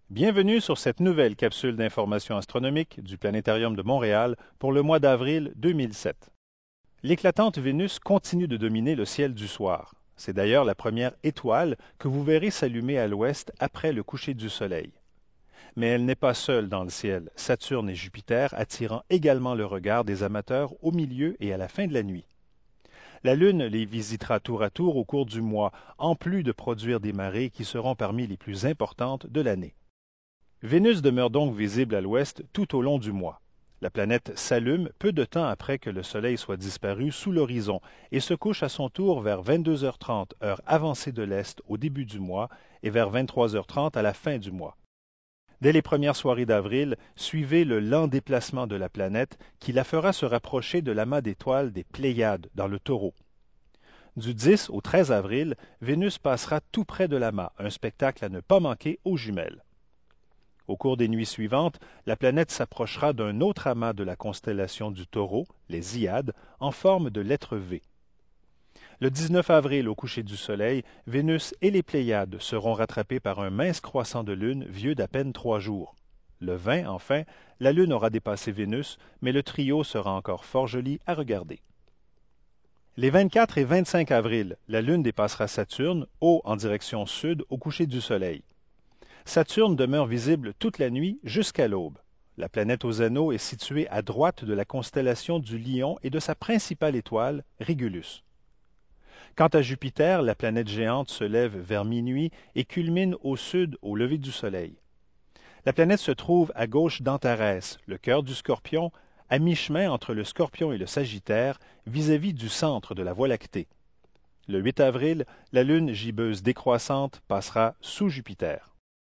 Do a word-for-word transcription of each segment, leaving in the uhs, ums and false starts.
Bienvenue sur cette nouvelle capsule d'information astronomique du Planétarium de Montréal pour le mois d'avril deux mille sept. L'éclatante Vénus continue de dominer le ciel du soir. C'est d'ailleurs la première étoile que vous verrez s'allumer à l'ouest après le coucher du Soleil. Mais elle n'est pas seule dans le ciel, Saturne et Jupiter attirant également le regard des amateurs au milieu et à la fin de la nuit. La Lune les visitera tour à tour au cours du mois, en plus de produire des marées qui seront parmi les plus importantes de l'année. Vénus demeure donc visible à l'ouest tout au long du mois. La planète s'allume peu de temps après que le Soleil soit disparu sous l'horizon et se couche à son tour vers vingt-deux heures trente, heure avancée de l'Est au début du mois, et vers vingt-trois heures trente à la fin du mois. Dès les premières soirées d'avril, suivez le lent déplacement de la planète qui la fera se rapprocher de l'amas d'étoiles des Pléiades dans le Taureau. Du dix au treize avril, Vénus passera tout près de l'amas, un spectacle à ne pas manquer aux jumelles. Au cours des nuits suivantes, la planète s'approchera d'un autre amas de la constellation du Taureau, les Hyades, en forme de lettre V. Le dix-neuf avril, au coucher du Soleil, Vénus et les Pléiades seront rattrapées par un mince croissant de Lune vieux d'à peine trois jours. Le vingt, enfin, la Lune aura dépassé Vénus, mais le trio sera encore fort joli à regarder. Les vingt-quatre et vingt-cinq avril, la Lune dépassera Saturne, haut en direction sud au coucher du Soleil. Saturne demeure visible toute la nuit jusqu'à l'aube. La planète aux anneaux est située à droite de la constellation du Lion et de sa principale étoile, Régulus. Quant à Jupiter, la planète géante se lève vers minuit et culmine au sud au lever du Soleil. La planète se trouve à gauche d'Antarès, le cœur du Scorpion, à mi-chemin entre le Scorpion et le Sagittaire, vis-à-vis du centre de la Voie lactée. Le huit avril, la Lune gibbeuse décroissante passera sous Jupiter.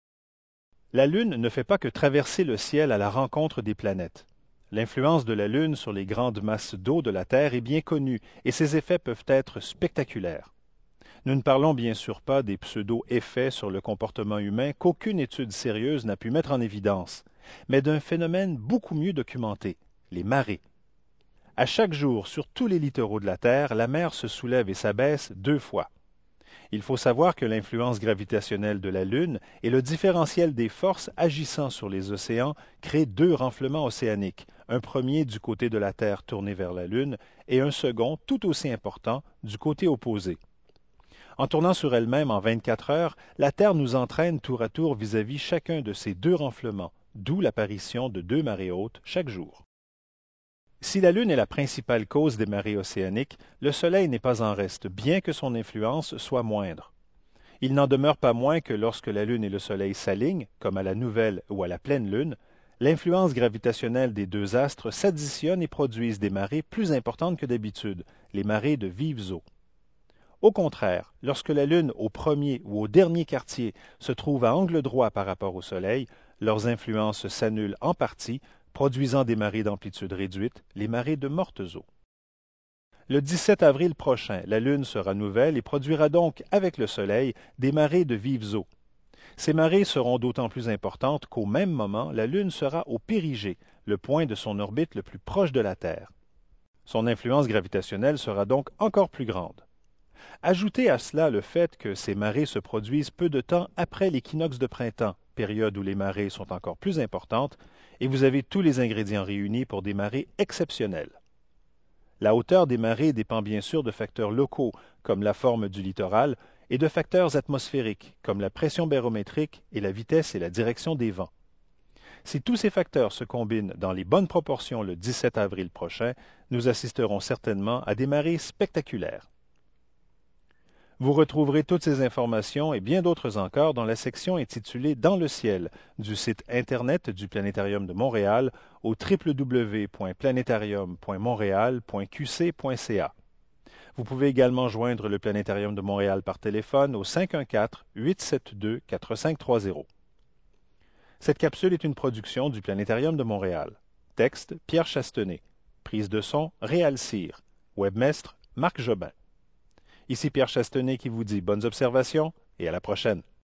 La Lune ne fait pas que traverser le ciel à la rencontre des planètes. L'influence de la Lune sur les grandes masses d'eau de la Terre est bien connue et ses effets peuvent être spectaculaires. Nous ne parlons bien sûr pas des pseudo-effets sur le comportement humain qu'aucune étude sérieuse n'a pu mettre en évidence, mais d'un phénomène beaucoup mieux documenté, les marées. À chaque jour, sur tous les littoraux de la Terre, la mer se soulève et s'abaisse deux fois. Il faut savoir que l'influence gravitationnelle de la Lune et le différentiel des forces agissant sur les océans créent deux renflements océaniques, un premier du côté de la Terre tourné vers la Lune et un second tout aussi important du côté opposé. En tournant sur elle-même en vingt-quatre heures, la Terre nous entraîne tour à tour vis-à-vis chacun de ces deux renflements, d'où l'apparition de deux marées hautes chaque jour. Si la Lune est la principale cause des marées océaniques, le Soleil n'est pas en reste, bien que son influence soit moindre. Il n'en demeure pas moins que lorsque la Lune et le Soleil s'alignent, comme à la nouvelle ou à la pleine Lune, l'influence gravitationnelle des deux astres s'additionne et produisent des marées plus importantes que d'habitude, les marées de vives eaux. Au contraire, lorsque la Lune au premier ou au dernier quartier se trouve à angle droit par rapport au Soleil, leurs influences s'annulent en partie, produisant des marées d'amplitude réduite, les marées de mortes eaux. Le dix-sept avril prochain, la Lune sera nouvelle et produira donc, avec le Soleil, des marées de vives eaux. Ces marées seront d'autant plus importantes qu'au même moment, la Lune sera au périgée, le point de son orbite le plus proche de la Terre. Son influence gravitationnelle sera donc encore plus grande. Ajoutez à cela le fait que ces marées se produisent peu de temps après l'équinoxe de printemps, période où les marées sont encore plus importantes, et vous avez tous les ingrédients réunis pour des marées exceptionnelles. La hauteur des marées dépend bien sûr de facteurs locaux, comme la forme du littoral, et de facteurs atmosphériques, comme la pression barométrique et la vitesse et la direction des vents. Si tous ces facteurs se combinent dans les bonnes proportions le dix-sept avril prochain, nous assisterons certainement à des marées spectaculaires. Vous retrouverez toutes ces informations et bien d'autres encore dans la section intitulée « Dans le ciel » du site Internet du Planétarium de Montréal au w w w point planétarium point montréal point q c point c a. Vous pouvez également joindre le Planétarium de Montréal par téléphone au cinq un quatre, huit sept deux, quatre cinq trois zéro. Cette capsule est une production du Planétarium de Montréal. Texte, Pierre Chastenay. Prise de son, Réal Cyr. Webmestre, Marc Jobin. Ici Pierre Chastenay qui vous dit bonnes observations et à la prochaine.